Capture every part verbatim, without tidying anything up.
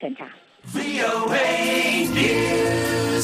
เชิญค่ะวี โอ เอ News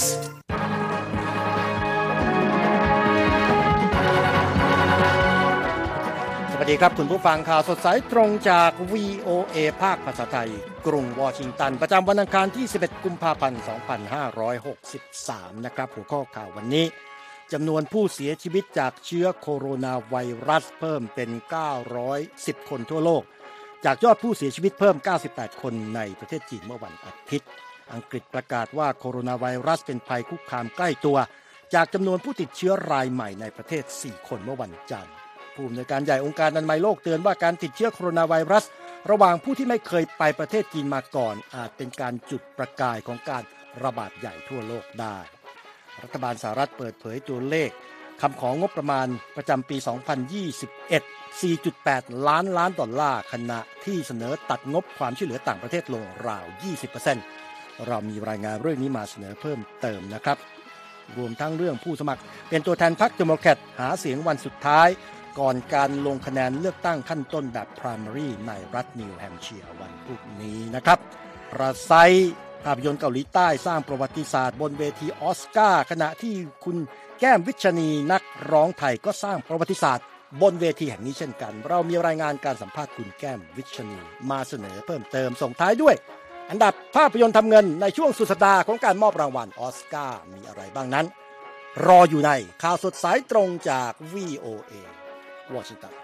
สวัสดีครับคุณผู้ฟังข่าวสดสายตรงจาก วี โอ เอ ภาคภาษาไทยกรุงวอชิงตันประจำวันอังคารที่สิบเอ็ดกุมภาพันธ์สองพันห้าร้อยหกสิบสามนะครับหัวข้อข่าววันนี้จำนวนผู้เสียชีวิตจากเชื้อโคโรนาไวรัสเพิ่มเป็นเก้าร้อยสิบคนทั่วโลกจากยอดผู้เสียชีวิตเพิ่มเก้าสิบแปดคนในประเทศจีนเมื่อวันอาทิตย์อังกฤษประกาศว่าโคโรนาไวรัสเป็นภัยคุกคามใกล้ตัวจากจำนวนผู้ติดเชื้อรายใหม่ในประเทศสี่คนเมื่อวันจันทร์ผู้อำนวยการใหญ่องค์การอนามัยโลกเตือนว่าการติดเชื้อโคโรนาไวรัสระหว่างผู้ที่ไม่เคยไปประเทศจีนมาก่อนอาจเป็นการจุดประกายของการระบาดใหญ่ทั่วโลกได้รัฐบาลสหรัฐเปิดเผยตัวเลขคำของงบประมาณประจำปี สองพันยี่สิบเอ็ด สี่จุดแปด ล้านล้านดอลลาร์ขณะที่เสนอตัดงบความช่วยเหลือต่างประเทศลงราว ยี่สิบเปอร์เซ็นต์ เรามีรายงานเรื่องนี้มาเสนอเพิ่มเติมนะครับรวมทั้งเรื่องผู้สมัครเป็นตัวแทนพรรคเดโมแครตหาเสียงวันสุดท้ายก่อนการลงคะแนนเลือกตั้งขั้นต้นแบบ primary ในรัฐนิวแฮมป์เชียร์วันพรุ่งนี้นะครับประไซภาพยนตร์เกาหลีใต้สร้างประวัติศาสตร์บนเวทีออสการ์ขณะที่คุณแก้มวิชนีนักร้องไทยก็สร้างประวัติศาสตร์บนเวทีแห่งนี้เช่นกันเรามีรายงานการสัมภาษณ์คุณแก้มวิชนีมาเสนอเพิ่มเติมส่งท้ายด้วยอันดับภาพยนตร์ทำเงินในช่วงสุดสัปดาห์ของการมอบรางวัลออสการ์มีอะไรบ้างนั้นรออยู่ในข่าวสดสายตรงจาก วี โอ เอ วอชิงตัน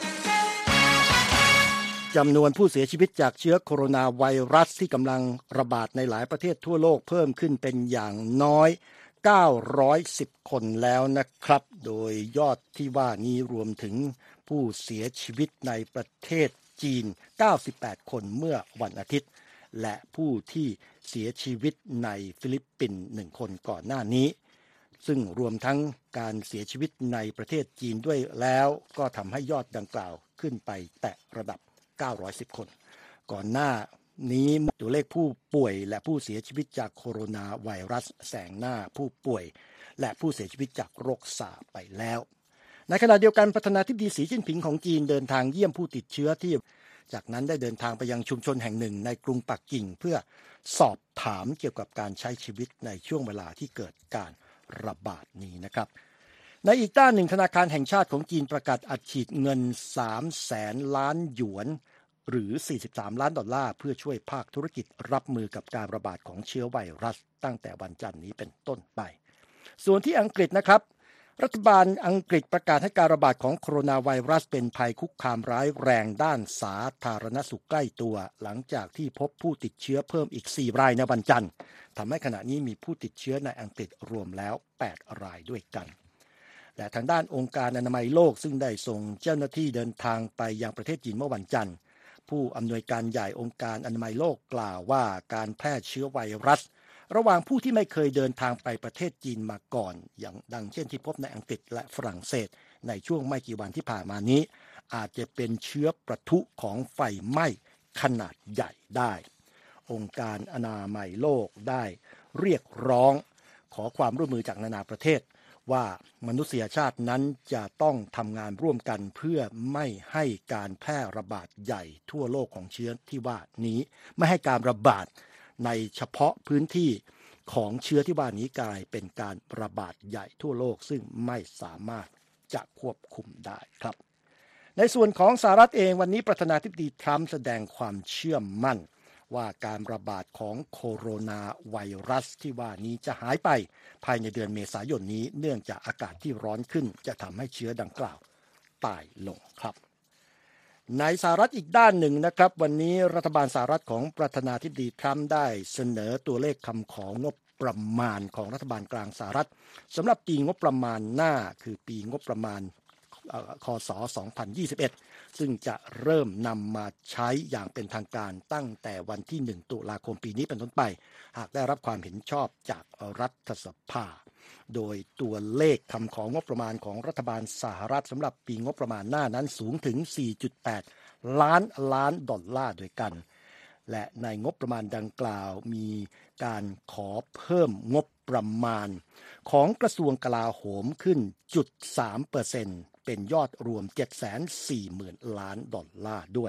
จำนวนผู้เสียชีวิตจากเชื้อโคโรนาไวรัสที่กำลังระบาดในหลายประเทศทั่วโลกเพิ่มขึ้นเป็นอย่างน้อยเก้าร้อยสิบคนแล้วนะครับโดยยอดที่ว่านี้รวมถึงผู้เสียชีวิตในประเทศจีนเก้าสิบแปดคนเมื่อวันอาทิตย์และผู้ที่เสียชีวิตในฟิลิปปินส์หนึ่งคนก่อนหน้านี้ซึ่งรวมทั้งการเสียชีวิตในประเทศจีนด้วยแล้วก็ทำให้ยอดดังกล่าวขึ้นไปแตะระดับเก้าร้อยสิบคนก่อนหน้านี้ตัวเลขผู้ป่วยและผู้เสียชีวิตจากโคโรนาไวรัสแซงหน้าผู้ป่วยและผู้เสียชีวิตจากโรคซาร์ไปแล้วในขณะเดียวกันประธานาธิบดีสีจิ้นผิงของจีนเดินทางเยี่ยมผู้ติดเชื้อที่จากนั้นได้เดินทางไปยังชุมชนแห่งหนึ่งในกรุงปักกิ่งเพื่อสอบถามเกี่ยวกับการใช้ชีวิตในช่วงเวลาที่เกิดการระบาดนี้นะครับในอีกด้านหนึ่งธนาคารแห่งชาติของจีนประกาศอัดฉีดเงินสามแสนล้านหยวนหรือสี่สิบสามล้านดอลลาร์เพื่อช่วยภาคธุรกิจรับมือกับการระบาดของเชื้อไวรัสตั้งแต่วันจันทร์นี้เป็นต้นไปส่วนที่อังกฤษนะครับรัฐบาลอังกฤษประกาศให้การระบาดของโคโรนาไวรัสเป็นภัยคุกคามร้ายแรงด้านสาธารณสุขใกล้ตัวหลังจากที่พบผู้ติดเชื้อเพิ่มอีกสี่รายในวันจันทร์ทำให้ขณะนี้มีผู้ติดเชื้อในอังกฤษรวมแล้วแปดรายด้วยกันและทางด้านองค์การอนามัยโลกซึ่งได้ส่งเจ้าหน้าที่เดินทางไปยังประเทศจีนเมื่อวันจันทร์ผู้อำนวยการใหญ่องค์การอนามัยโลกกล่าวว่าการแพร่เชื้อไวรัสระหว่างผู้ที่ไม่เคยเดินทางไปประเทศจีนมาก่อนอย่างดังเช่นที่พบในอังกฤษและฝรั่งเศสในช่วงไม่กี่วันที่ผ่านมานี้อาจจะเป็นเชื้อประทุของไฟไหม้ขนาดใหญ่ได้องค์การอนามัยโลกได้เรียกร้องขอความร่วมมือจากนานาประเทศว่ามนุษยชาตินั้นจะต้องทำงานร่วมกันเพื่อไม่ให้การแพร่ระบาดใหญ่ทั่วโลกของเชื้อที่ว่านี้ไม่ให้การระบาดในเฉพาะพื้นที่ของเชื้อที่ว่านี้กลายเป็นการระบาดใหญ่ทั่วโลกซึ่งไม่สามารถจะควบคุมได้ครับในส่วนของสหรัฐเองวันนี้ประธานาธิบดีทรัมป์แสดงความเชื่อมั่นว่าการระบาดของโคโรนาไวรัสที่ว่านี้จะหายไปภายในเดือนเมษายนนี้เนื่องจากอากาศที่ร้อนขึ้นจะทำให้เชื้อดังกล่าวตายลงครับในสหรัฐอีกด้านหนึ่งนะครับวันนี้รัฐบาลสหรัฐของประธานาธิบดีทรัมป์ได้เสนอตัวเลขคำของงบประมาณของรัฐบาลกลางสหรัฐสำหรับปีงบประมาณหน้าคือปีงบประมาณคศสองพันยี่สิบเอ็ดซึ่งจะเริ่มนำมาใช้อย่างเป็นทางการตั้งแต่วันที่หนึ่งตุลาคมปีนี้เป็นต้นไปหากได้รับความเห็นชอบจากรัฐสภาโดยตัวเลขคำของงบประมาณของรัฐบาลสหรัฐสำหรับปีงบประมาณหน้านั้นสูงถึง สี่จุดแปด ล้านล้านดอลลาร์ด้วยกันและในงบประมาณดังกล่าวมีการขอเพิ่มงบประมาณของกระทรวงกลาโหมขึ้น จุดสามเปอร์เซ็นต์ เป็นยอดรวม เจ็ดแสนสี่หมื่น ล้านดอลลาร์ด้วย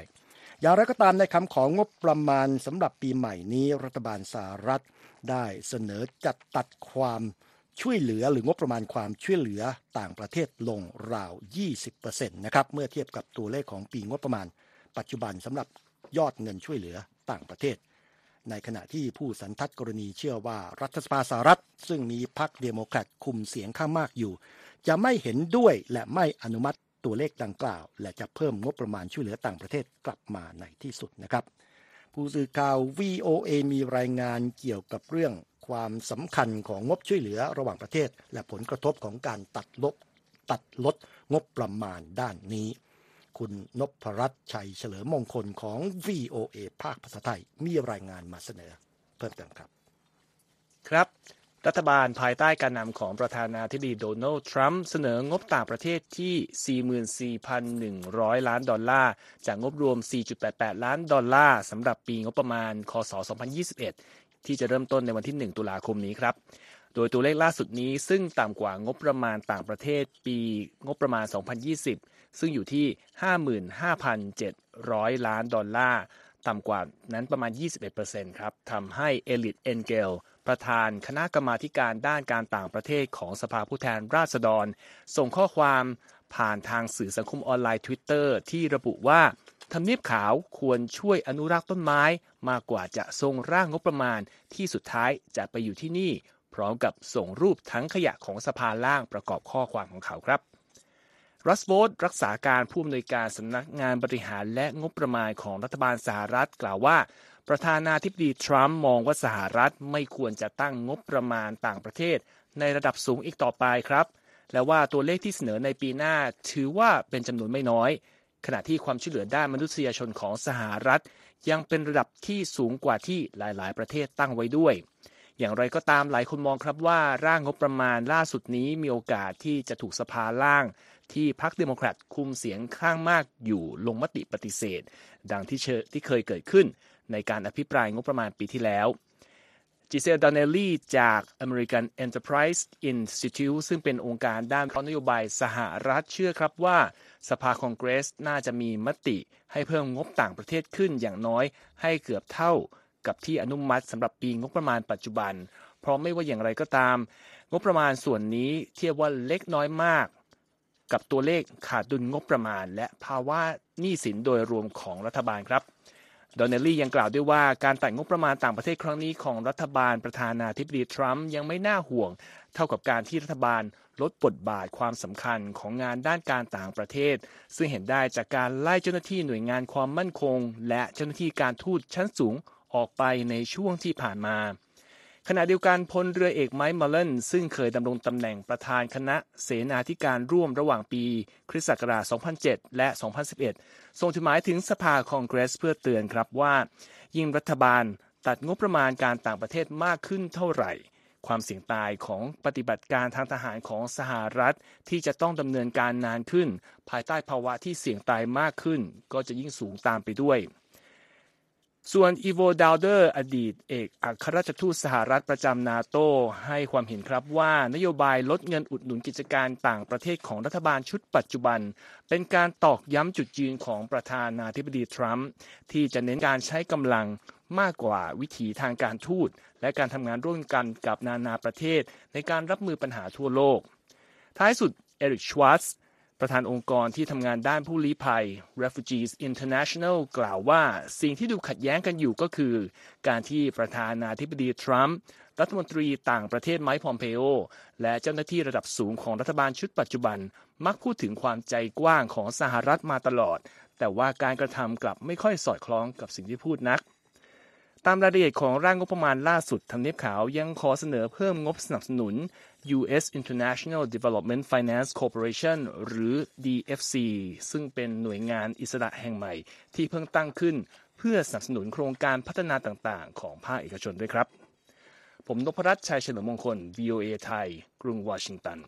อย่างไรก็ตามในคำของงบประมาณสำหรับปีใหม่นี้รัฐบาลสหรัฐได้เสนอจัดตัดความช่วยเหลือหรืองบประมาณความช่วยเหลือต่างประเทศลงราว ยี่สิบเปอร์เซ็นต์ นะครับเมื่อเทียบกับตัวเลขของปีงบประมาณปัจจุบันสำหรับยอดเงินช่วยเหลือต่างประเทศในขณะที่ผู้สันทัดกรณีเชื่อว่ารัฐสภาสหรัฐซึ่งมีพรรคเดโมแครตคุมเสียงข้างมากอยู่จะไม่เห็นด้วยและไม่อนุมัติตัวเลขดังกล่าวและจะเพิ่มงบประมาณช่วยเหลือต่างประเทศกลับมาในที่สุดนะครับผู้สื่อข่าว วี โอ เอ มีรายงานเกี่ยวกับเรื่องความสำคัญของงบช่วยเหลือระหว่างประเทศและผลกระทบของการตัดลดตัดลดงบประมาณด้านนี้คุณนพรัตน์ชัยเฉลิมมงคลของ วี โอ เอ ภาคภาษาไทยมีรายงานมาเสนอเพิ่มเติมครับครับรัฐบาลภายใต้การนำของประธานาธิบดีโดนัลด์ทรัมป์เสนองบต่างประเทศที่ สี่หมื่นสี่พันหนึ่งร้อย ล้านดอลลาร์จากงบรวม สี่จุดแปดแปด ล้านดอลลาร์สำหรับปีงบประมาณคศสองพันยี่สิบเอ็ดที่จะเริ่มต้นในวันที่หนึ่งตุลาคมนี้ครับโดยตัวเลขล่าสุดนี้ซึ่งต่ำกว่างบประมาณต่างประเทศปีงบประมาณสองพันยี่สิบซึ่งอยู่ที่ ห้าหมื่นห้าพันเจ็ดร้อย ล้านดอลลาร์ต่ำกว่านั้นประมาณ ยี่สิบเอ็ดเปอร์เซ็นต์ ครับทำให้เอลิท เอ็นเกลประธานคณะกรรมาธิการด้านการต่างประเทศของสภาผู้แทนราษฎรส่งข้อความผ่านทางสื่อสังคมออนไลน์ Twitter ที่ระบุว่าทำเนียบขาวควรช่วยอนุรักษ์ต้นไม้มากกว่าจะทรงร่างงบประมาณที่สุดท้ายจะไปอยู่ที่นี่พร้อมกับส่งรูปทั้งขยะของสภาล่างประกอบข้อความของเขาครับรัสโบธรักษาการผู้อำนวยการสำนักงานบริหารและงบประมาณของรัฐบาลสหรัฐกล่าวว่าประธานาธิบดีทรัมป์มองว่าสหรัฐไม่ควรจะตั้งงบประมาณต่างประเทศในระดับสูงอีกต่อไปครับและว่าตัวเลขที่เสนอในปีหน้าถือว่าเป็นจำนวนไม่น้อยขณะที่ความช่วยเหลือด้านมนุษยชนของสหรัฐยังเป็นระดับที่สูงกว่าที่หลายๆประเทศตั้งไว้ด้วยอย่างไรก็ตามหลายคนมองครับว่าร่างงบประมาณล่าสุดนี้มีโอกาสที่จะถูกสภาล่างที่พรรคเดโมแครตคุมเสียงข้างมากอยู่ลงมติปฏิเสธดังที่ที่เคยเกิดขึ้นในการอภิปรายงบประมาณปีที่แล้วจิเซล ดอนเนลลี่จาก American Enterprise Institute ซึ่งเป็นองค์การด้านนโยบายสหรัฐเชื่อครับว่าสภาคองเกรสน่าจะมีมติให้เพิ่มงบต่างประเทศขึ้นอย่างน้อยให้เกือบเท่ากับที่อนุมัติสำหรับปีงบประมาณปัจจุบันเพราะไม่ว่าอย่างไรก็ตามงบประมาณส่วนนี้เทียบว่าเล็กน้อยมากกับตัวเลขขาดดุลงบประมาณและภาวะหนี้สินโดยรวมของรัฐบาลครับดอนเนลลี่ยังกล่าวด้วยว่าการตัดงบประมาณต่างประเทศครั้งนี้ของรัฐบาลประธานาธิบดีทรัมป์ยังไม่น่าห่วงเท่ากับการที่รัฐบาลลดบทบาทความสำคัญของงานด้านการต่างประเทศซึ่งเห็นได้จากการไล่เจ้าหน้าที่หน่วยงานความมั่นคงและเจ้าหน้าที่การทูตชั้นสูงออกไปในช่วงที่ผ่านมาขณะเดียวกันพลเรือเอกไมค์ มัลเลนซึ่งเคยดำรงตำแหน่งประธานคณะเสนาธิการร่วมระหว่างปีคริสต์ศักราช สองพันเจ็ด และ สองพันสิบเอ็ด ส่งจดหมายถึงสภาคองเกรสเพื่อเตือนครับว่ายิ่งรัฐบาลตัดงบประมาณการต่างประเทศมากขึ้นเท่าไหร่ความเสี่ยงตายของปฏิบัติการทางทหารของสหรัฐที่จะต้องดำเนินการนานขึ้นภายใต้ภาวะที่เสี่ยงตายมากขึ้นก็จะยิ่งสูงตามไปด้วยส่วนอีโว ดาวเดอร์อดีตเอกอัครราชทูตสหรัฐประจำนาโต้ให้ความเห็นครับว่านโยบายลดเงินอุดหนุนกิจการต่างประเทศของรัฐบาลชุดปัจจุบันเป็นการตอกย้ำจุดยืนของประธานาธิบดีทรัมป์ที่จะเน้นการใช้กำลังมากกว่าวิถีทางการทูตและการทำงานร่วมกันกับนานาประเทศในการรับมือปัญหาทั่วโลกท้ายสุดเอริก ชวาร์ตซ์ประธานองค์กรที่ทำงานด้านผู้ลี้ภัย Refugees International กล่าวว่าสิ่งที่ดูขัดแย้งกันอยู่ก็คือการที่ประธานาธิบดีทรัมป์รัฐมนตรีต่างประเทศไมค์ พอมเพโอและเจ้าหน้าที่ระดับสูงของรัฐบาลชุดปัจจุบันมักพูดถึงความใจกว้างของสหรัฐมาตลอดแต่ว่าการกระทำกลับไม่ค่อยสอดคล้องกับสิ่งที่พูดนักตามรายละเอียดของร่างงบประมาณล่าสุดทำเนียบขาวยังขอเสนอเพิ่มงบสนับสนุน ยู เอส International Development Finance Corporation หรือ ดี เอฟ ซี ซึ่งเป็นหน่วยงานอิสระแห่งใหม่ที่เพิ่งตั้งขึ้นเพื่อสนับสนุนโครงการพัฒนาต่างๆของภาคเอกชนด้วยครับผมนพรัตน์ชัยเฉลิมมงคล วี โอ เอ ไทยกรุงวอชิงตัน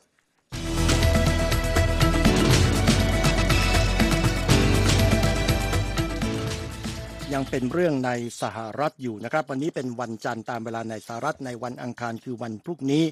ยังเป็นเรื่องในสหรัฐอยู่นะครับวันนี้เป็นวันจันทร์ตามเวลาในสหรัฐในวันอังคารคือวันพรุ่งนี้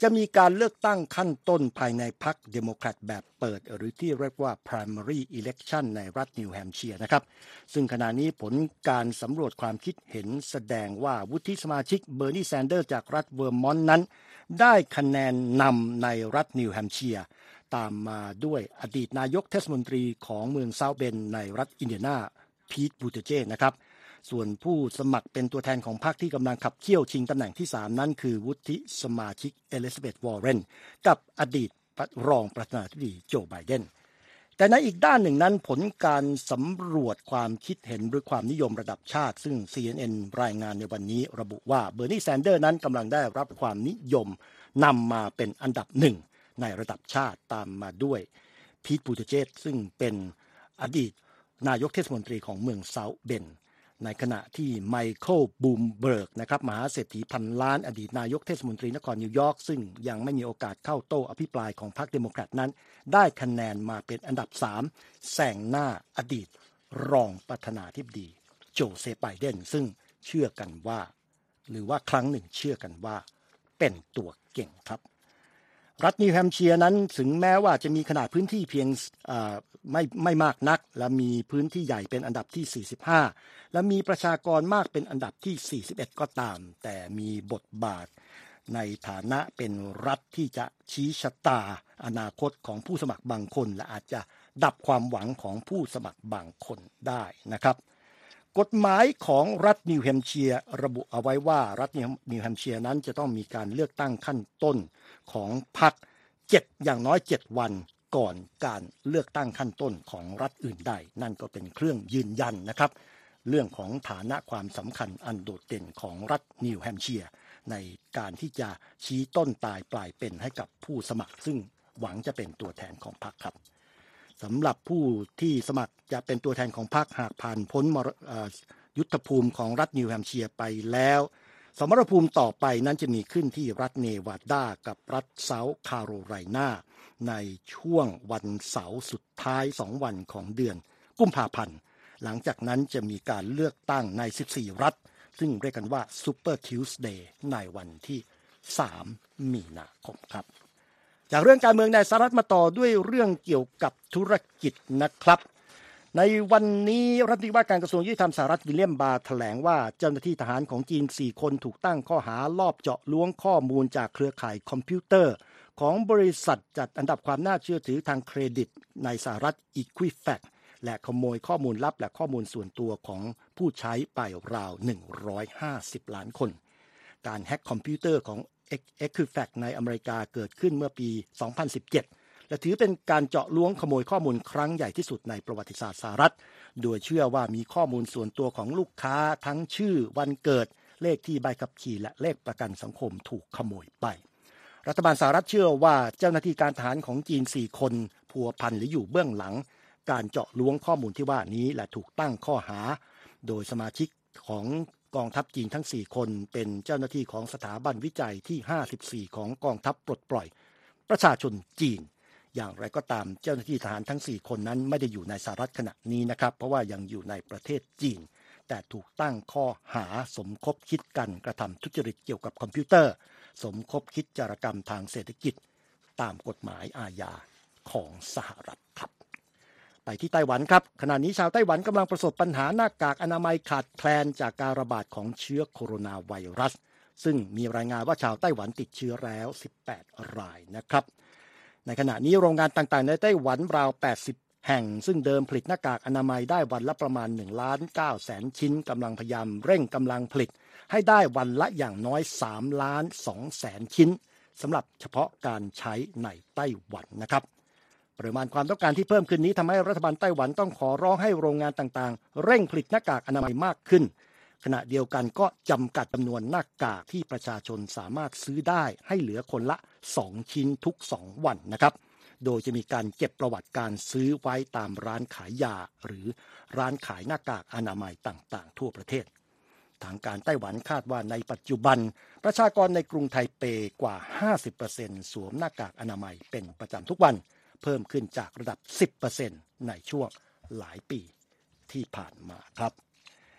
จะมีการเลือกตั้งขั้นต้นภายในพรรคเดโมแครตแบบเปิดหรือที่เรียกว่า primary election ในรัฐนิวแฮมป์เชียร์นะครับซึ่งขณะนี้ผลการสำรวจความคิดเห็นแสดงว่าวุฒิสมาชิกเบอร์นีแซนเดอร์จากรัฐเวอร์มอนต์นั้นได้คะแนนนำในรัฐนิวแฮมป์เชียร์ตามมาด้วยอดีตนายกเทศมนตรีของเมืองเซาท์เบนในรัฐอินเดียนาพีทบูติเจนะครับส่วนผู้สมัครเป็นตัวแทนของพรรคที่กำลังขับเคี่ยวชิงตำแหน่งที่สามนั้นคือวุฒิสมาชิกเอลิซาเบธวอร์เรนกับอดีตรองประธานาธิบดีโจไบเดนแต่ในอีกด้านหนึ่งนั้นผลการสำรวจความคิดเห็นหรือความนิยมระดับชาติซึ่ง ซี เอ็น เอ็น รายงานในวันนี้ระบุว่าเบอร์นีแซนเดอร์นั้นกำลังได้รับความนิยมนำมาเป็นอันดับหนึ่งในระดับชาติตามมาด้วยพีทบูติเจจซึ่งเป็นอดีตนายกเทศมนตรีของเมืองเซาท์เบนในขณะที่ไมเคิลบูมเบิร์กนะครับมหาเศรษฐีพันล้านอดีตนายกเทศมนตรีนครนิวยอร์กซึ่งยังไม่มีโอกาสเข้าโต้อภิปรายของพรรคเดโมแครตนั้นได้คะแนนมาเป็นอันดับสามแซงหน้าอดีตรองประธานาธิบดีโจเซฟไบเดนซึ่งเชื่อกันว่าหรือว่าครั้งหนึ่งเชื่อกันว่าเป็นตัวเก่งครับรัฐนิวแฮมป์เชียร์นั้นถึงแม้ว่าจะมีขนาดพื้นที่เพียงไม่ไม่มากนักและมีพื้นที่ใหญ่เป็นอันดับที่สี่สิบห้าและมีประชากรมากเป็นอันดับที่สี่สิบเอ็ดก็ตามแต่มีบทบาทในฐานะเป็นรัฐที่จะชี้ชะตาอนาคตของผู้สมัครบางคนและอาจจะดับความหวังของผู้สมัครบางคนได้นะครับกฎหมายของรัฐนิวแฮมป์เชียร์ระบุเอาไว้ว่ารัฐนิวแฮมป์เชียร์นั้นจะต้องมีการเลือกตั้งขั้นต้นของพรรคเจ็ดอย่างน้อยเจ็ดวันก่อนการเลือกตั้งขั้นต้นของรัฐอื่นใดนั่นก็เป็นเครื่องยืนยันนะครับเรื่องของฐานะความสำคัญอันโดดเด่นของรัฐนิวแฮมป์เชียร์ในการที่จะชี้ต้นตายปลายเป็นให้กับผู้สมัครซึ่งหวังจะเป็นตัวแทนของพรรคครับสำหรับผู้ที่สมัครจะเป็นตัวแทนของพรรคหากผ่านพ้นยุทธภูมิของรัฐนิวแฮมป์เชียร์ไปแล้วสมรภูมิต่อไปนั้นจะมีขึ้นที่รัฐเนวาดากับรัฐเซาท์แคโรไลนาในช่วงวันเสาร์สุดท้ายสองวันของเดือนกุมภาพันธ์หลังจากนั้นจะมีการเลือกตั้งในสิบสี่รัฐซึ่งเรียกกันว่า Super Tuesday ในวันที่สามมีนาคมครับจากเรื่องการเมืองในสหรัฐมาต่อด้วยเรื่องเกี่ยวกับธุรกิจนะครับในวันนี้รัฐมนตรีว่าการกระทรวงยุติธรรมสหรัฐวิลเลียมบาร์แถลงว่าเจ้าหน้าที่ทหารของจีนสี่คนถูกตั้งข้อหาลอบเจาะล้วงข้อมูลจากเครือข่ายคอมพิวเตอร์ของบริษัทจัดอันดับความน่าเชื่อถือทางเครดิตในสหรัฐ Equifax และขโมยข้อมูลลับและข้อมูลส่วนตัวของผู้ใช้ไปราวหนึ่งร้อยห้าสิบล้านคนการแฮ็กคอมพิวเตอร์ของ Equifax ในอเมริกาเกิดขึ้นเมื่อปีสองพันสิบเจ็ดและถือเป็นการเจาะล้วงขโมยข้อมูลครั้งใหญ่ที่สุดในประวัติศาสตร์สหรัฐโดยเชื่อว่ามีข้อมูลส่วนตัวของลูกค้าทั้งชื่อวันเกิดเลขที่ใบขับขี่และเลขประกันสังคมถูกขโมยไปรัฐบาลสหรัฐเชื่อว่าเจ้าหน้าที่การทหารของจีนสี่คนพัวพันหรืออยู่เบื้องหลังการเจาะล้วงข้อมูลที่ว่านี้และถูกตั้งข้อหาโดยสมาชิกของกองทัพจีนทั้งสี่คนเป็นเจ้าหน้าที่ของสถาบันวิจัยที่ห้าสิบสี่ของกองทัพปลดปล่อยประชาชนจีนอย่างไรก็ตามเจ้าหน้าที่ทหารทั้งสี่คนนั้นไม่ได้อยู่ในสหรัฐขณะนี้นะครับเพราะว่ายังอยู่ในประเทศจีนแต่ถูกตั้งข้อหาสมคบคิดกันกระทำทุจริตเกี่ยวกับคอมพิวเตอร์สมคบคิดจารกรรมทางเศรษฐกิจตามกฎหมายอาญาของสหรัฐครับไปที่ไต้หวันครับขณะนี้ชาวไต้หวันกำลังประสบปัญหาหน้ากากอนามัยขาดแคลนจากการระบาดของเชื้อโคโรนาไวรัสซึ่งมีรายงานว่าชาวไต้หวันติดเชื้อแล้วสิบแปดรายนะครับในขณะนี้โรงงานต่างๆในไต้หวันราวแปดสิบแห่งซึ่งเดิมผลิตหน้ากากอนามัยได้วันละประมาณหนึ่งล้านเก้าแสนชิ้นกำลังพยายามเร่งกำลังผลิตให้ได้วันละอย่างน้อยสามล้านสองแสนชิ้นสำหรับเฉพาะการใช้ในไต้หวันนะครับปริมาณความต้องการที่เพิ่มขึ้นนี้ทำให้รัฐบาลไต้หวันต้องขอร้องให้โรงงานต่างๆเร่งผลิตหน้ากากอนามัยมากขึ้นขณะเดียวกันก็จำกัดจำนวนหน้ากากที่ประชาชนสามารถซื้อได้ให้เหลือคนละสองชิ้นทุกสองวันนะครับโดยจะมีการเก็บประวัติการซื้อไว้ตามร้านขายยาหรือร้านขายหน้ากากอนามัยต่างๆทั่วประเทศทางการไต้หวันคาดว่าในปัจจุบันประชากรในกรุงไทเปกว่า ห้าสิบเปอร์เซ็นต์ สวมหน้ากากอนามัยเป็นประจำทุกวันเพิ่มขึ้นจากระดับ สิบเปอร์เซ็นต์ ในช่วงหลายปีที่ผ่านมาครับ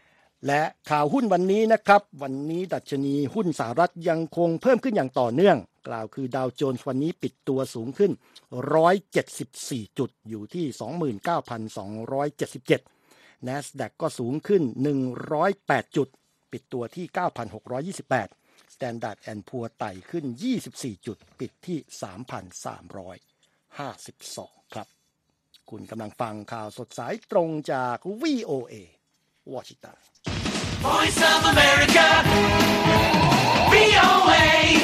และข่าวหุ้นวันนี้นะครับวันนี้ดัชนีหุ้นสหรัฐยังคงเพิ่มขึ้นอย่างต่อเนื่องกล่าวคือดาวโจนส์วันนี้ปิดตัวสูงขึ้นหนึ่งร้อยเจ็ดสิบสี่จุดอยู่ที่ สองหมื่นเก้าพันสองร้อยเจ็ดสิบเจ็ด NASDAQ ก็สูงขึ้นหนึ่งร้อยแปดจุดปิดตัวที่ เก้าพันหกร้อยยี่สิบแปด Standard แอนด์ Poor's ไต่ขึ้นยี่สิบสี่จุดปิดที่ สามพันสามร้อยห้าสิบสอง ครับคุณกำลังฟังข่าวสดสายตรงจาก วี โอ เอ วอชิงตัน Voice of America วี โอ เอ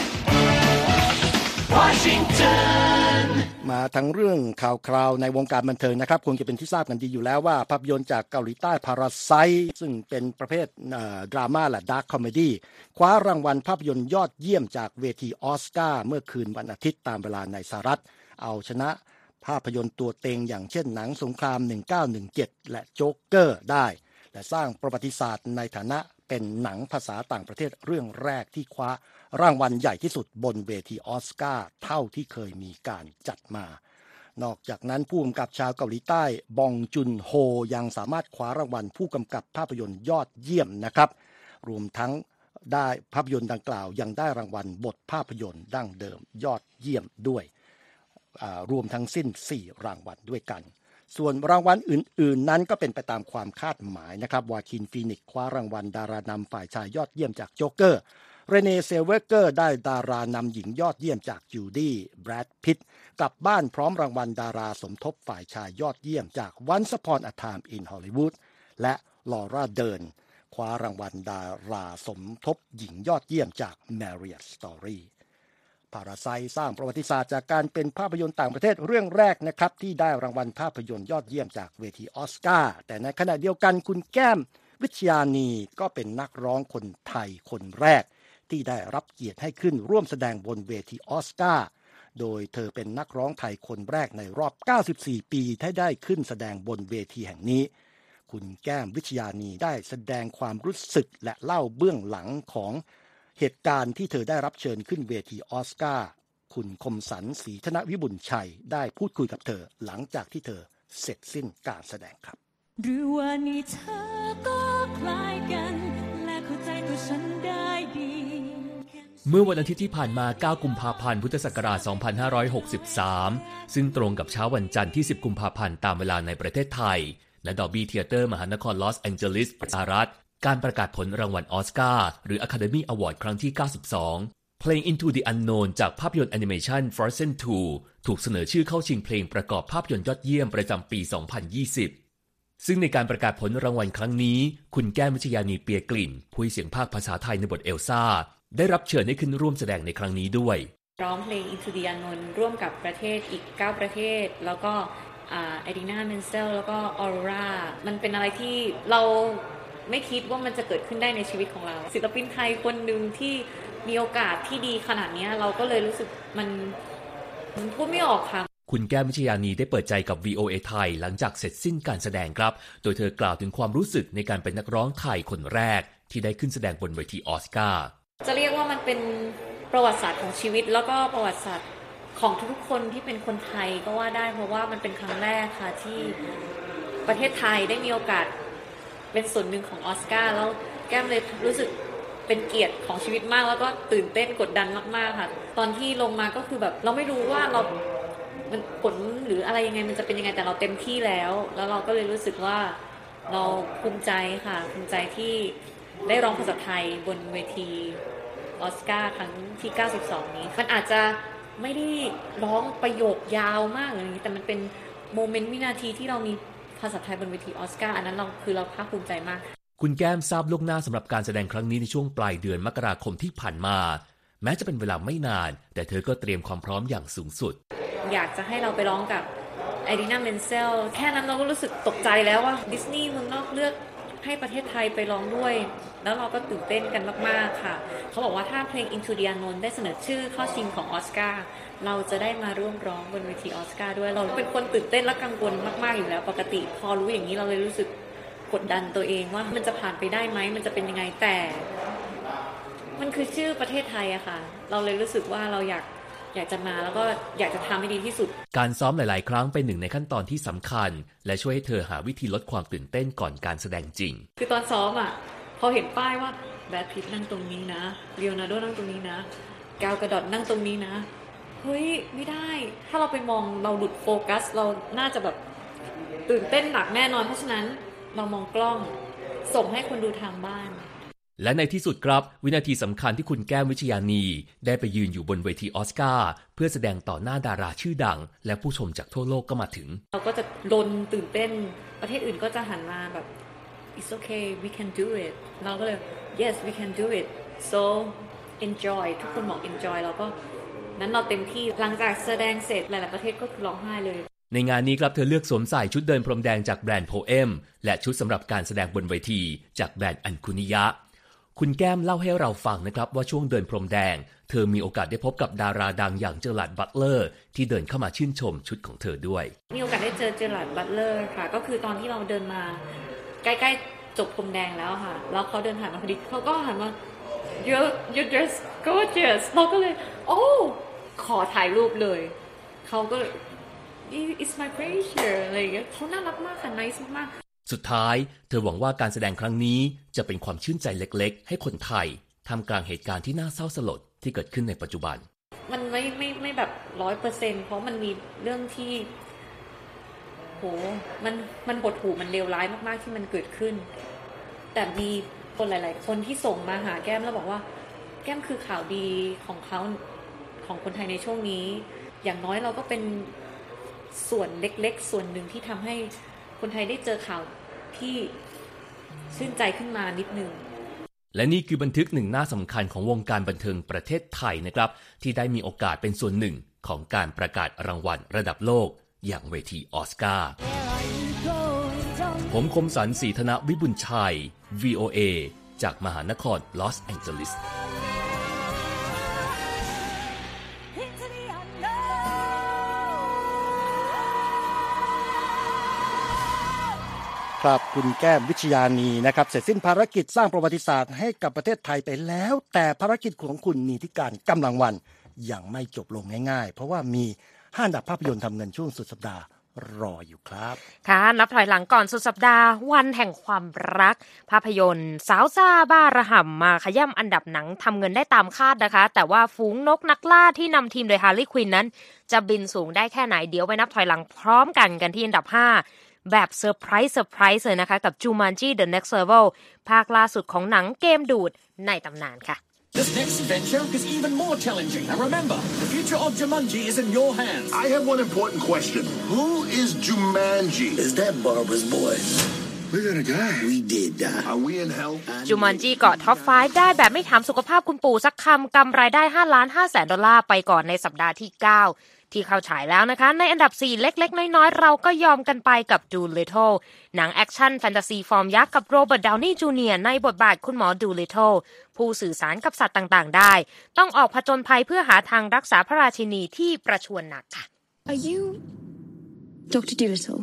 Washington มาทั้งเรื่องข่าวคราวในวงการบันเทิงนะครับคงจะเป็นที่ทราบกันดีอยู่แล้วว่าภาพยนตร์จากเกาหลีใต้พาราไซต์ซึ่งเป็นประเภทดราม่าและดาร์คคอมเมดี้คว้ารางวัลภาพยนตร์ยอดเยี่ยมจากเวทีออสการ์เมื่อคืนวันอาทิตย์ตามเวลาในสหรัฐเอาชนะภาพยนตร์ตัวเต็งอย่างเช่นหนังสงครามหนึ่งเก้าหนึ่งเจ็ดและโจ๊กเกอร์ได้และสร้างประวัติศาสตร์ในฐานะเป็นหนังภาษาต่างประเทศเรื่องแรกที่คว้ารางวัลใหญ่ที่สุดบนเวทีออสการ์เท่าที่เคยมีการจัดมานอกจากนั้นผู้กำกับชาวเกาหลีใต้บองจุนโฮยังสามารถคว้ารางวัลผู้กำกับภาพยนตร์ยอดเยี่ยมนะครับรวมทั้งได้ภาพยนตร์ดังกล่าวยังได้รางวัลบทภาพยนตร์ดั้งเดิมยอดเยี่ยมด้วยรวมทั้งสิ้นสี่รางวัลด้วยกันส่วนรางวัลอื่นๆนั้นก็เป็นไปตามความคาดหมายนะครับวาคินฟีนิกซ์คว้ารางวัลดารานำฝ่ายชายยอดเยี่ยมจากโจ๊กเกอร์เรเนเซลเวเกอร์ได้ดารานำหญิงยอดเยี่ยมจากจูดี้แบรดพิตต์กลับบ้านพร้อมรางวัลดาราสมทบฝ่ายชายยอดเยี่ยมจาก Once Upon a Time in Hollywood และลอร่าเดิร์นคว้ารางวัลดาราสมทบหญิงยอดเยี่ยมจาก Marriage Storyพาราไซต์สร้างประวัติศาสตร์จากการเป็นภาพยนตร์ต่างประเทศเรื่องแรกนะครับที่ได้รางวัลภาพยนตร์ยอดเยี่ยมจากเวทีออสการ์แต่ในขณะเดียวกันคุณแก้มวิชญานีก็เป็นนักร้องคนไทยคนแรกที่ได้รับเกียรติให้ขึ้นร่วมแสดงบนเวทีออสการ์โดยเธอเป็นนักร้องไทยคนแรกในรอบเก้าสิบสี่ปีที่ได้ขึ้นแสดงบนเวทีแห่งนี้คุณแก้มวิชญานีได้แสดงความรู้สึกและเล่าเบื้องหลังของเหตุการณ์ที่เธอได้รับเชิญขึ้นเวทีออสการ์คุณคมสันต์ศรีธนวิบุญชัยได้พูดคุยกับเธอหลังจากที่เธอเสร็จสิ้นการแสดงครับหรือว่านี่เธอก็คล้ายกันและเข้าใจตัวฉันได้ดีเมื่อวันอาทิตย์ที่ผ่านมาเก้ากุมภาพันธ์พุทธศักราชสองพันห้าร้อยหกสิบสามซึ่งตรงกับเช้าวันจันทร์ที่สิบกุมภาพันธ์ตามเวลาในประเทศไทยณ Dolby Theater มหานครลอสแองเจลิสสหรัฐการประกาศผลรางวัลออสการ์หรือ Academy Award ครั้งที่เก้าสิบสอง Playing into the Unknown จากภาพยนตร์แอนิเมชัน Frozen ทู ถูกเสนอชื่อเข้าชิงเพลงประกอบภาพยนตร์ยอดเยี่ยมประจำปี สองพันยี่สิบ ซึ่งในการประกาศผลรางวัลครั้งนี้คุณแก้มวิชญานีเปียกลิ่นผู้เสียงภาคภาษาไทยในบทเอลซ่าได้รับเชิญให้ขึ้นร่วมแสดงในครั้งนี้ด้วยร้องเพลง Into the Unknown ร่วมกับประเทศอีกเก้าประเทศแล้วก็อ่า Idina Menzel แล้วก็ Aurora มันเป็นอะไรที่เราไม่คิดว่ามันจะเกิดขึ้นได้ในชีวิตของเราศิลปินไทยคนหนึ่งที่มีโอกาสที่ดีขนาดนี้เราก็เลยรู้สึกมันมันพูดไม่ออกค่ะคุณแก้มวิชญานีได้เปิดใจกับ วี โอ เอ ไทยหลังจากเสร็จสิ้นการแสดงครับโดยเธอกล่าวถึงความรู้สึกในการเป็นนักร้องไทยคนแรกที่ได้ขึ้นแสดงบนเวทีออสการ์จะเรียกว่ามันเป็นประวัติศาสตร์ของชีวิตแล้วก็ประวัติศาสตร์ของทุกๆคนที่เป็นคนไทยก็ว่าได้เพราะว่ามันเป็นครั้งแรกค่ะที่ประเทศไทยได้มีโอกาสเป็นส่วนหนึ่งของออสการ์แล้วแก้มเลยรู้สึกเป็นเกียรติของชีวิตมากแล้วก็ตื่นเต้นกดดันมากๆค่ะตอนที่ลงมาก็คือแบบเราไม่รู้ว่าเรามันผลหรืออะไรยังไงมันจะเป็นยังไงแต่เราเต็มที่แล้วแล้วเราก็เลยรู้สึกว่าเราภูมิใจค่ะภูมิใจที่ได้ร้องภาษาไทยบนเวทีออสการ์ครั้งที่เก้าสิบสองนี้มันอาจจะไม่ได้ร้องประโยคยาวมากอย่างนี้แต่มันเป็นโมเมนต์วินาทีที่เรามีภาษาไทยบนเวทีออสการ์อันนั้นเราคือเราภาคภูมิใจมากคุณแก้มทราบล่วงหน้าสำหรับการแสดงครั้งนี้ในช่วงปลายเดือนมกราคมที่ผ่านมาแม้จะเป็นเวลาไม่นานแต่เธอก็เตรียมความพร้อมอย่างสูงสุดอยากจะให้เราไปร้องกับ Idina Menzel แค่นั้นเราก็รู้สึกตกใจแล้วว่าดิสนีย์เมืองนอกเลือกให้ประเทศไทยไปร้องด้วยแล้วเราก็ตื่นเต้นกันมากๆค่ะเขาบอกว่าถ้าเพลง Into the Unknown ได้เสนอชื่อเข้าชิงของออสการ์เราจะได้มาร่วมร้องบนเวทีออสการ์ด้วยเราเป็นคนตื่นเต้นและกังวลมากๆอยู่แล้วปกติพอรู้อย่างนี้เราเลยรู้สึกกดดันตัวเองว่ามันจะผ่านไปได้ไหมมันจะเป็นยังไงแต่มันคือชื่อประเทศไทยอะค่ะเราเลยรู้สึกว่าเราอยากอยากจะมาแล้วก็อยากจะทำให้ดีที่สุดการซ้อมหลายๆครั้งเป็นหนึ่งในขั้นตอนที่สำคัญและช่วยให้เธอหาวิธีลดความตื่นเต้นก่อนการแสดงจริงคือตอนซ้อมอะพอเห็นป้ายว่าแบทพิตนั่งตรงนี้นะเลโอนาร์โดนั่งตรงนี้นะแกลกาดอตนั่งตรงนี้นะเฮ้ยไม่ได้ถ้าเราไปมองเราหลุดโฟกัสเราน่าจะแบบตื่นเต้นหนักแน่นอนเพราะฉะนั้นเรามองกล้องส่งให้คนดูทางบ้านและในที่สุดครับวินาทีสำคัญที่คุณแก้มวิชญานีได้ไปยืนอยู่บนเวทีออสการ์เพื่อแสดงต่อหน้าดาราชื่อดังและผู้ชมจากทั่วโลกก็มาถึงเราก็จะลนตื่นเต้นประเทศอื่นก็จะหันมาแบบ it's okay we can do it เราก็เลย yes we can do it so enjoy ทุกคนบอก enjoy เราก็นั้นเราเต็มที่หลังจากแสดงเสร็จหลายๆประเทศก็คือร้องไห้เลยในงานนี้ครับเธอเลือกสวมใส่ชุดเดินพรมแดงจากแบรนด์โพเอมและชุดสำหรับการแสดงบนเวทีจากแบรนด์อันคุนิยะคุณแก้มเล่าให้เราฟังนะครับว่าช่วงเดินพรมแดงเธอมีโอกาสได้พบกับดาราดังอย่างเจอราร์ด บัตเลอร์ที่เดินเข้ามาชื่นชมชุดของเธอด้วยมีโอกาสได้เจอเจอราร์ด บัตเลอร์ค่ะก็คือตอนที่เราเดินมาใกล้ๆจบพรมแดงแล้วค่ะแล้วเขาเดินผ่านมาพอดีเขาก็หันมา you you dress gorgeous เราก็เลยโอ้ขอถ่ายรูปเลยเขาก็it's my pleasure อะไรอย่างเงี้ยเขาน่ารักมากค่ะ nice มากสุดท้ายเธอหวังว่าการแสดงครั้งนี้จะเป็นความชื่นใจเล็กๆให้คนไทยท่ามกลางเหตุการณ์ที่น่าเศร้าสลดที่เกิดขึ้นในปัจจุบันมันไม่ไม่ไม่แบบ ร้อยเปอร์เซ็นต์ เพราะมันมีเรื่องที่โหมันมันหดหู่มันเลวร้ายมากๆที่มันเกิดขึ้นแต่มีคนหลายๆคนที่ส่งมาหาแก้มแล้วบอกว่าแก้มคือข่าวดีของเขาของคนไทยในช่วงนี้อย่างน้อยเราก็เป็นส่วนเล็กๆส่วนหนึ่งที่ทำให้คนไทยได้เจอข่าวที่ชื่นใจขึ้นมานิดนึงและนี่คือบันทึกหนึ่งหน้าสำคัญของวงการบันเทิงประเทศไทยนะครับที่ได้มีโอกาสเป็นส่วนหนึ่งของการประกาศรางวัลระดับโลกอย่างเวทีออสการ์ผมคมสันต์ศรีธนวิบุญชัย วี โอ เอ จากมหานครลอสแองเจลิสครับคุณแก้มวิชญานีนะครับเสร็จสิ้นภารกิจสร้างประวัติศาสตร์ให้กับประเทศไทยไปแล้วแต่ภารกิจของคุณนีธิการกำลังวันยังไม่จบลงง่ายๆเพราะว่ามีห้าอันดับภาพยนตร์ทำเงินช่วงสุดสัปดาห์รออยู่ครับค่ะนับถอยหลังก่อนสุดสัปดาห์วันแห่งความรักภาพยนตร์สาวซ่าบ้าระห่ำมาขย่ำอันดับหนังทำเงินได้ตามคาดนะคะแต่ว่าฝูงนกนักล่าที่นำทีมโดยฮาร์ลีย์ควินนั้นจะบินสูงได้แค่ไหนเดี๋ยวไปนับถอยหลังพร้อมกันกันที่อันดับห้าแบบเซอร์ไพรส์เซอร์ไพรส์เลยนะคะกับ Jumanji The Next Level ภาคล่าสุดของหนังเกมดูดในตำนานค่ะ This next adventure is even more challenging. Now remember, the future of Jumanji is in your hands. I have one important question. Who is Jumanji? Is that Barbara's boy? We gotta die. We did die. Are we in hell? Jumanji เกาะท็อปห้าได้แบบไม่ถามสุขภาพคุณปู่สักคำกำรายได้ห้าล้านห้าแสนดอลลาร์ไปก่อนในสัปดาห์ที่เก้าที่เข้าฉายแล้วนะคะในอันดับสี่เล็กๆน้อยๆเราก็ยอมกันไปกับ Doolittle หนังแอคชั่นแฟนตาซีฟอร์มยักษ์กับโรเบิร์ต ดาวนี่ จูเนียร์ในบทบาทคุณหมอ Doolittle ผู้สื่อสารกับสัตว์ต่างๆได้ต้องออกผจญภัยเพื่อหาทางรักษาพระราชินีที่ประชวรหนักค่ะ Are you Doctor Doolittle?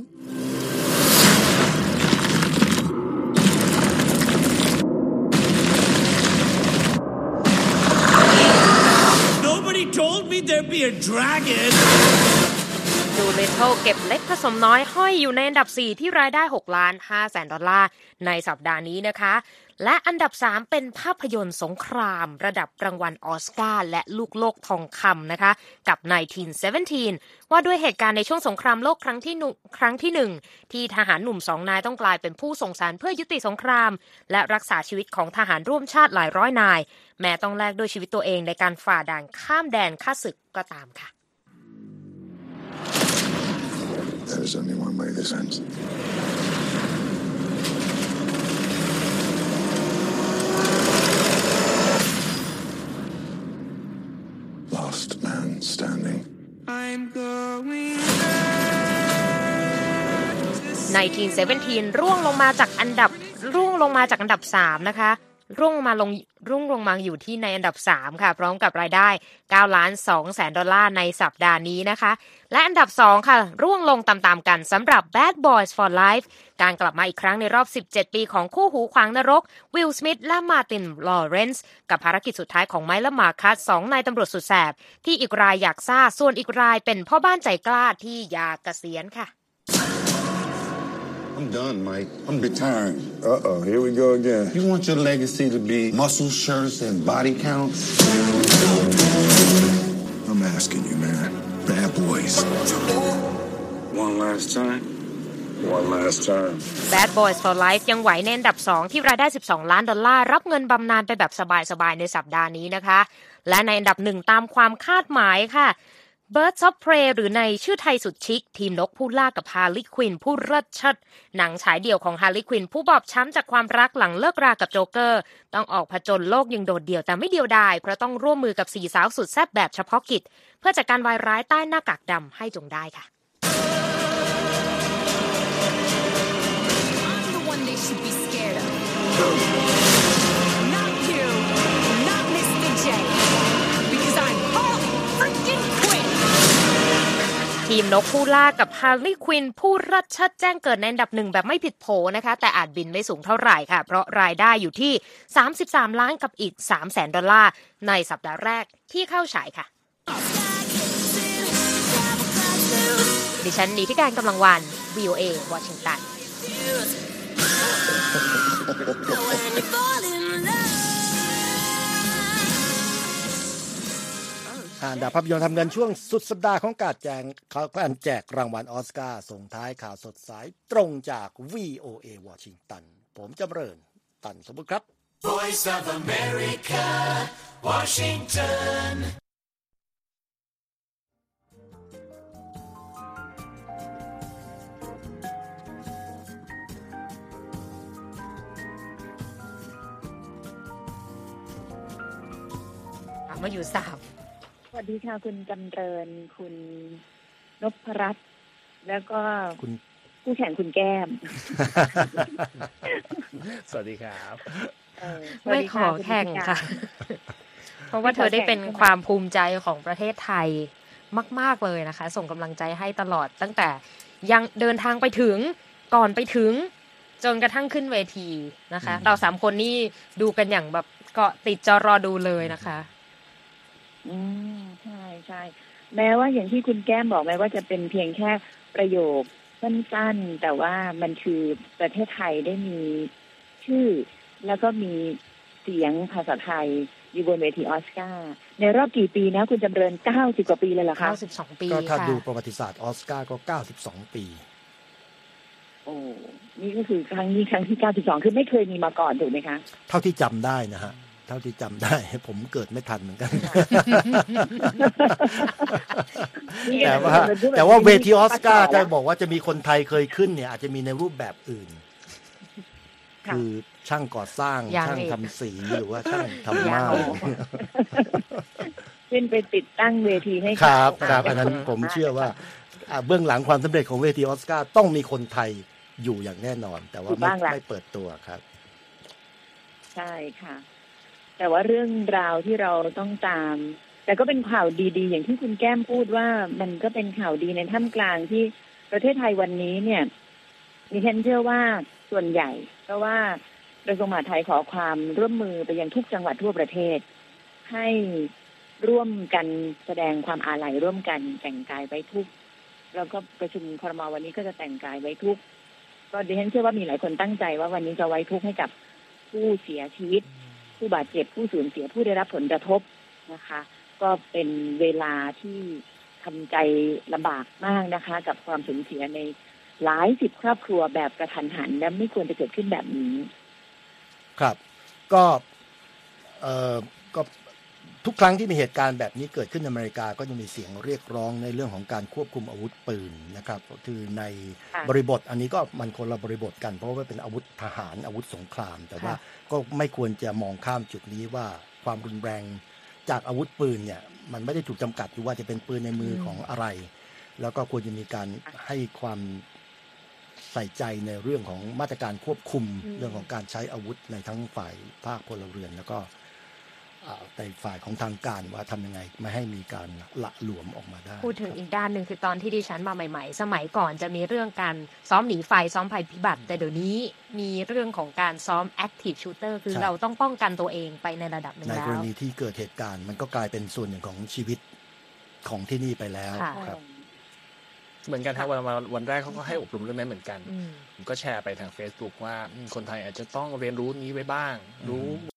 Told me there'd be a dragon. Doolittle เก็บเล็กผสมน้อยห้อยอยู่ในอันดับสี่ที่รายได้หกล้านห้าแสนดอลลาร์ในสัปดาห์นี้นะคะและอันดับสามเป็นภาพยนตร์สงครามระดับรางวัลออสการ์และลูกโลกทองคำนะคะกับหนึ่งพันเก้าร้อยสิบเจ็ดว่าด้วยเหตุการณ์ในช่วงสงครามโลกครั้งที่ครั้งที่หนึ่งที่ทหารหนุ่มสองนายต้องกลายเป็นผู้ส่งสารเพื่อยุติสงครามและรักษาชีวิตของทหารร่วมชาติหลายร้อยนายแม้ต้องแลกด้วยชีวิตตัวเองในการฝ่าด่านข้ามแดนฆ่าศึกก็ตามค่ะ There's only one way this ends. Last man standing. I'm going หนึ่งพันเก้าร้อยสิบเจ็ดร่วงลงมาจากอันดับร่วงลงมาจากอันดับสามนะคะร่วงมาลงร่วงลงมาอยู่ที่ในอันดับสามค่ะพร้อมกับรายได้เก้าล้านสองแสนดอลลาร์ในสัปดาห์นี้นะคะและอันดับสองค่ะร่วงลงตามๆกันสำหรับ Bad Boys for Life การกลับมาอีกครั้งในรอบสิบเจ็ดปีของคู่หูขวางนรกวิล สมิธและมาร์ติน ลอเรนซ์กับภารกิจสุดท้ายของไมค์และมาร์คัสสองนายตำรวจสุดแสบที่อีกรายอยากซ่าส่วนอีกรายเป็นพ่อบ้านใจกล้าที่อยากเกษียณค่ะ I'm done, Mike. I'm retiring. Uh-oh, here we go again. You want your legacy to be muscle shirts and body counts? I'm asking you, man. Bad boys. One last time. One last time. Bad Boys for Life ยังไหวในอันดับสองที่รายได้สิบสองล้านดอลลาร์รับเงินบำนาญไปแบบสบายๆในสัปดาห์นี้นะคะและในอันดับหนึ่งตามความคาดหมายค่ะ Birds of Prey หรือในชื่อไทยสุดชิคทีมนกผู้ล่ากับ Harley Quinn ผู้เลิศเชิดหนังฉายเดี่ยวของ Harley Quinn ผู้บอบช้ำจากความรักหลังเลิกรากับโจ๊กเกอร์ต้องออกผจญโลกยังโดดเดี่ยวแต่ไม่เดียวดายเพราะต้องร่วมมือกับสี่สาวสุดแซ่บแบบเฉพาะกิจเพื่อจัดการวายร้ายใต้หน้ากากดำให้จงได้ค่ะ They should be scared of. Not you, not มิสเตอร์ J, because I'm Harley freaking Quinn. ทีมนกผู้ล่ากับ Harley Quinn ผู้รัชเชิดแจ้งเกิดในอันดับหนึ่งแบบไม่ผิดโผนะคะแต่อาจบินไม่สูงเท่าไหร่ค่ะเพราะรายได้อยู่ที่สามสิบสามล้านกับอีก สามแสน ดอลลาร์ในสัปดาห์แรกที่เข้าฉายค่ะดิฉันนิติการกำลังวัน วี โอ เอ วอชิงตันอันดับภาพยนตร์ทำเงินช่วงสุดสัปดาห์ของการแจกการแจกรางวัลออสการ์ส่งท้ายข่าวสดสายตรงจาก วี โอ เอ วอชิงตันผมจำเริญตันสมบูรณ์ครับ Voice of America Washington มาอยู่สามสวัสดีค่ะคุณจำเริญคุณนพรัตน์แล้วก็คุณผู้แข่งคุณแก้มสวัสดีครับไม่ขอแข่งค่ะเพราะว่าเธอได้เป็นความภูมิใจของประเทศไทยมากๆเลยนะคะส่งกำลังใจให้ตลอดตั้งแต่ยังเดินทางไปถึงก่อนไปถึงจนกระทั่งขึ้นเวทีนะคะเราสามคนนี่ดูกันอย่างแบบเกาะติดจอรอดูเลยนะคะอืมใช่ใช่แม้ว่าอย่างที่คุณแก้มบอกแม้ว่าจะเป็นเพียงแค่ประโยคสั้นๆแต่ว่ามันคือประเทศไทยได้มีชื่อแล้วก็มีเสียงภาษาไทยอยู่บนเวทีออสการ์ในรอบกี่ปีนะคุณจำเริญเก้าสิบกว่าปีเลยเหรอคะเก้าสิบสองปีก็ถ้าดูประวัติศาสตร์ออสการ์ก็เก้าสิบสองปีโอ้นี่ก็คือครั้งนี้ครั้งที่เก้าสิบสองคือไม่เคยมีมาก่อนถูกไหมคะเท่าที่จำได้นะฮะเท่าที่จำได้ผมเกิดไม่ทันเหมือนกันแต่ว่าแต่ว่าเวทีออสการ์จะบอกว่าจะมีคนไทยเคยขึ้นเนี่ยอาจจะมีในรูปแบบอื่นคือช่างก่อสร้างช่างทำสีหรือว่าช่างทำม่านขึ้นไปติดตั้งเวทีให้ครับครับอันนั้นผมเชื่อว่าเบื้องหลังความสำเร็จของเวทีออสการ์ต้องมีคนไทยอยู่อย่างแน่นอนแต่ว่าไม่ไม่เปิดตัวครับใช่ค่ะแต่ว่าเรื่องราวที่เราต้องตามแต่ก็เป็นข่าวดีๆอย่างที่คุณแก้มพูดว่ามันก็เป็นข่าวดีในท่ามกลางที่ประเทศไทยวันนี้เนี่ยดิฉันเชื่อว่าส่วนใหญ่เพราะว่ากระทรวงมหาดไทยขอความร่วมมือไปยังทุกจังหวัดทั่วประเทศให้ร่วมกันแสดงความอาลัยร่วมกันแต่งกายไว้ทุกข์แล้วก็ประชุมครม.วันนี้ก็จะแต่งกายไว้ทุกข์ก็ดิฉันเชื่อว่ามีหลายคนตั้งใจว่าวันนี้จะไว้ทุกข์ให้กับผู้เสียชีวิตผู้บาดเจ็บผู้สูญเสียผู้ได้รับผลกระทบนะคะก็เป็นเวลาที่ทำใจลำบากมากนะคะกับความสูญเสียในหลายสิบครอบครัวแบบกระทันหันและไม่ควรจะเกิดขึ้นแบบนี้ครับก็เอ่อก็ทุกครั้งที่มีเหตุการณ์แบบนี้เกิดขึ้นในอเมริกาก็จะมีเสียงเรียกร้องในเรื่องของการควบคุมอาวุธปืนนะครับคือในบริบทอันนี้ก็มันคนละบริบทกันเพราะว่าเป็นอาวุธทหารอาวุธสงครามแต่ว่าก็ไม่ควรจะมองข้ามจุดนี้ว่าความรุนแรงจากอาวุธปืนเนี่ยมันไม่ได้ถูกจำกัดอยู่ว่าจะเป็นปืนในมือของอะไรแล้วก็ควรจะมีการให้ความใส่ใจในเรื่องของมาตรการควบคุมเรื่องของการใช้อาวุธในทั้งฝ่ายภาคพลเรือนแล้วก็ในฝ่ายของทางการว่าทำยังไงไม่ให้มีการละหลวมออกมาได้พูดถึงอีกด้านหนึ่งคือตอนที่ดิฉันมาใหม่ๆสมัยก่อนจะมีเรื่องการซ้อมหนีไฟซ้อมภัยพิบัติแต่เดี๋ยวนี้มีเรื่องของการซ้อม active shooter คือเราต้องป้องกันตัวเองไปในระดับหนึ่งแล้วในกรณีที่เกิดเหตุการณ์มันก็กลายเป็นส่วนหนึ่งของชีวิตของที่นี่ไปแล้วครับเหมือนกันครับวันวันแรกเขาก็ให้อบรมเรื่องนั้นเหมือนกันผมก็แชร์ไปทาง Facebook ว่าคนไทยอาจจะต้องเรียนรู้นี้ไว้บ้างรู้